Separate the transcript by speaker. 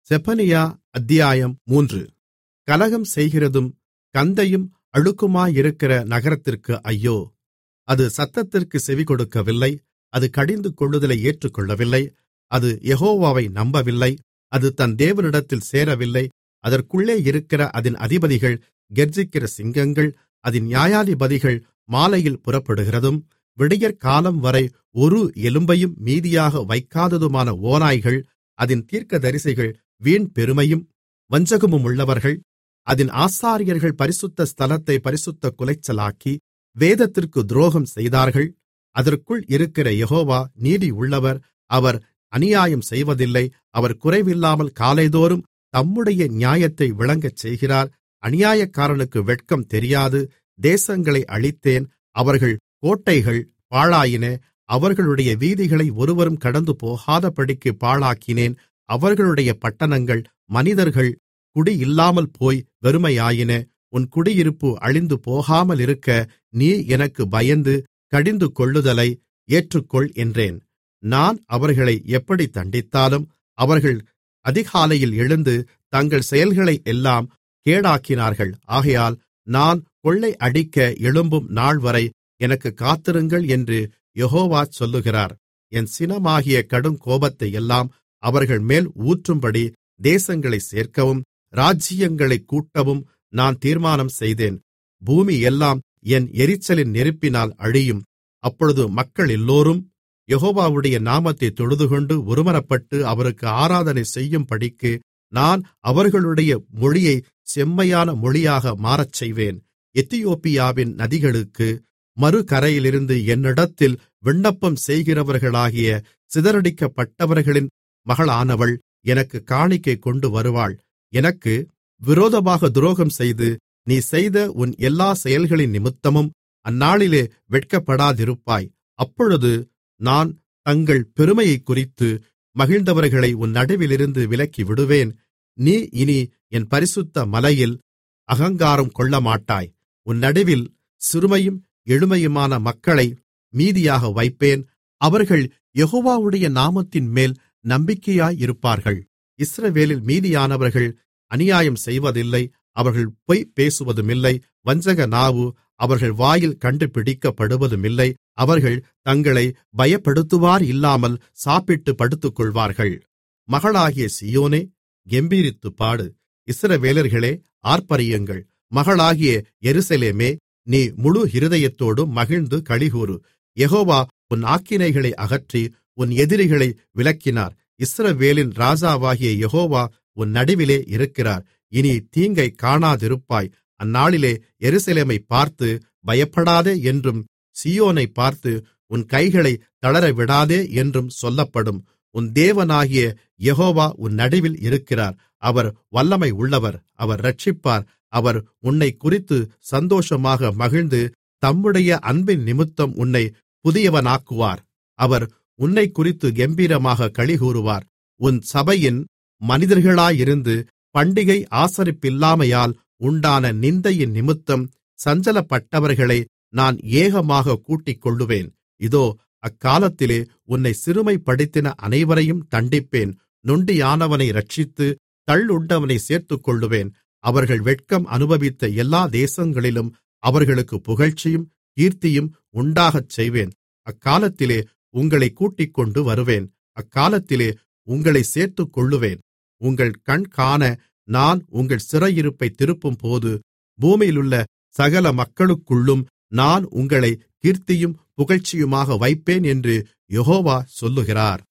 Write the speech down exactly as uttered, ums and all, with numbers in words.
Speaker 1: செபனியா அத்தியாயம் மூன்று. கலகம் செய்கிறதும் கந்தையும் அழுக்குமாயிருக்கிற நகரத்திற்கு ஐயோ! அது சத்தத்திற்கு செவிகொடுக்கவில்லை, அது கடிந்து கொள்ளுதலை ஏற்றுக்கொள்ளவில்லை, அது யெகோவாவை நம்பவில்லை, அது தன் தேவனிடத்தில் சேரவில்லை. அதற்குள்ளே இருக்கிற அதின் அதிபதிகள் கெர்ச்சிக்கிற சிங்கங்கள், அதின் நியாயாதிபதிகள் மாலையில் புறப்படுகிறதும் விடியற்காலம்வரை ஒரு எலும்பையும் மீதியாக வைக்காததுமான ஓநாய்கள். அதின் தீர்க்கதரிசிகள் வீண் பெருமையும் வஞ்சகமுமுள்ளவர்கள். அதின் ஆசாரியர்கள் பரிசுத்த ஸ்தலத்தைப் பரிசுத்தக் குலைச்சலாக்கி வேதத்திற்கு துரோகம் செய்தார்கள். அதற்குள் இருக்கிற யெகோவா நீதியுள்ளவர், அவர் அநியாயம் செய்வதில்லை. அவர் குறைவில்லாமல் காலைதோறும் தம்முடைய நியாயத்தை விளங்கச் செய்கிறார். அநியாயக்காரனுக்கு வெட்கம் தெரியாது. தேசங்களை அழித்தேன், அவர்கள் கோட்டைகள் பாழாயின. அவர்களுடைய வீதிகளை ஒருவரும் கடந்து போகாதபடிக்கு பாழாக்கினேன். அவர்களுடைய பட்டணங்கள் மனிதர்கள் குடியில்லாமல் போய் வெறுமையாயின. உன் குடியிருப்பு அழிந்து போகாமலிருக்க நீ எனக்கு பயந்து கடிந்து கொள்ளுதலை ஏற்றுக்கொள் என்றேன். நான் அவர்களை எப்படி தண்டித்தாலும் அவர்கள் அதிகாலையில் எழுந்து தங்கள் செயல்களை எல்லாம் கேடாக்கினார்கள். ஆகையால் நான் கொள்ளை அடிக்க எழும்பும் நாள்வரை எனக்கு காத்திருங்கள் என்று யெகோவா சொல்லுகிறார். என் சினமாகிய கடுங்கோபத்தையெல்லாம் அவர்கள்மேல் ஊற்றும்படி தேசங்களைச் சேர்க்கவும் ராஜ்ஜியங்களைக் கூட்டவும் நான் தீர்மானம் செய்தேன். பூமியெல்லாம் என் எரிச்சலின் நெருப்பினால் அழியும். அப்பொழுது மக்களெல்லோரும் யெகோவாவுடைய நாமத்தைத் தொழுதுகொண்டு ஒருமனப்பட்டு அவருக்கு ஆராதனை செய்யும்படிக்கு நான் அவர்களுடைய மொழியைச் செம்மையான மொழியாக மாறச்செய்வேன். எத்தியோப்பியாவின் நதிகளுக்கு மறுகரையிலிருந்து என்னிடத்தில் விண்ணப்பம் செய்கிறவர்களாகிய சிதறடிக்கப்பட்டவர்களின் மகளானவள் எனக்கு காணிக்கை கொண்டு வருவாள். எனக்கு விரோதமாக துரோகம் செய்து நீ செய்த உன் எல்லா செயல்களின் நிமித்தமும் அந்நாளிலே வெட்கப்படாதிருப்பாய். அப்பொழுது நான் தங்கள் பெருமையைக்குறித்து மகிழ்ந்தவர்களை உன் நடுவிலிருந்து விலக்கி விடுவேன். நீ இனி என் பரிசுத்த மலையில் அகங்காரம் கொள்ளமாட்டாய். உன் நடுவில் சிறுமையும் எளிமையுமான மக்களை மீதியாக வைப்பேன். அவர்கள் யெகோவாவுடைய நாமத்தின்மேல் நம்பிக்கையாயிருப்பார்கள். இஸ்ரவேலில் மீதியானவர்கள் அநியாயம் செய்வதில்லை, அவர்கள் பொய் பேசுவதுமில்லை. வஞ்சக நாவு அவர்கள் வாயில் கண்டுபிடிக்கப்படுவதுமில்லை. அவர்கள் தங்களை பயப்படுத்துவார் இல்லாமல் சாப்பிட்டு படுத்துக்கொள்வார்கள். மகளாகிய சீயோனே, கெம்பீரித்துப் பாடு. இஸ்ரவேலர்களே, ஆர்ப்பரியுங்கள். மகளாகிய எருசலேமே, நீ முழு இருதயத்தோடும் மகிழ்ந்து களிகூரு. யெகோவா உன் ஆக்கினைகளை அகற்றி உன் எதிரிகளை விலக்கினார். இஸ்ரவேலின் ராஜாவாகிய யெகோவா உன் நடுவிலே இருக்கிறார். இனி தீங்கை காணாதிருப்பாய். அந்நாளிலே எருசலேமைப் பார்த்து பயப்படாதே என்றும் சீயோனைப் பார்த்து உன் கைகளை தளரவிடாதே என்றும் சொல்லப்படும். உன் தேவனாகிய யெகோவா உன் நடுவில் இருக்கிறார். அவர் வல்லமை உள்ளவர், அவர் இரட்சிப்பார். அவர் உன்னைக் குறித்து சந்தோஷமாக மகிழ்ந்து தம்முடைய அன்பின் நிமித்தம் உன்னை புதியவனாக்குவார். அவர் உன்னைக் குறித்து கெம்பீரமாக களிகூருவார். உன் சபையின் மனிதர்களாயிருந்து பண்டிகை ஆசரிப்பில்லாமையால் உண்டான நிந்தையின் நிமித்தம் சஞ்சலப்பட்டவர்களை நான் ஏகமாக கூட்டிக்கொள்ளுவேன். இதோ, அக்காலத்திலே உன்னை சிறுமைப்படுத்தின அனைவரையும் தண்டிப்பேன். நொண்டியானவனை இரட்சித்து தள்ளுண்டவனை சேர்த்துக்கொள்ளுவேன். அவர்கள் வெட்கம் அனுபவித்த எல்லா தேசங்களிலும் அவர்களுக்கு புகழ்ச்சியும் கீர்த்தியும் உண்டாகச் செய்வேன். அக்காலத்திலே உங்களை கூட்டிக்கொண்டு வருவேன். அக்காலத்திலே உங்களை சேர்த்துக்கொள்ளுவேன். உங்கள் கண் காண நான் உங்கள் சிறையிருப்பை திருப்பும்போது பூமியிலுள்ள சகல மக்களுக்குள்ளும் நான் உங்களை கீர்த்தியும் புகழ்ச்சியுமாக வைப்பேன் என்று யெகோவா சொல்லுகிறார்.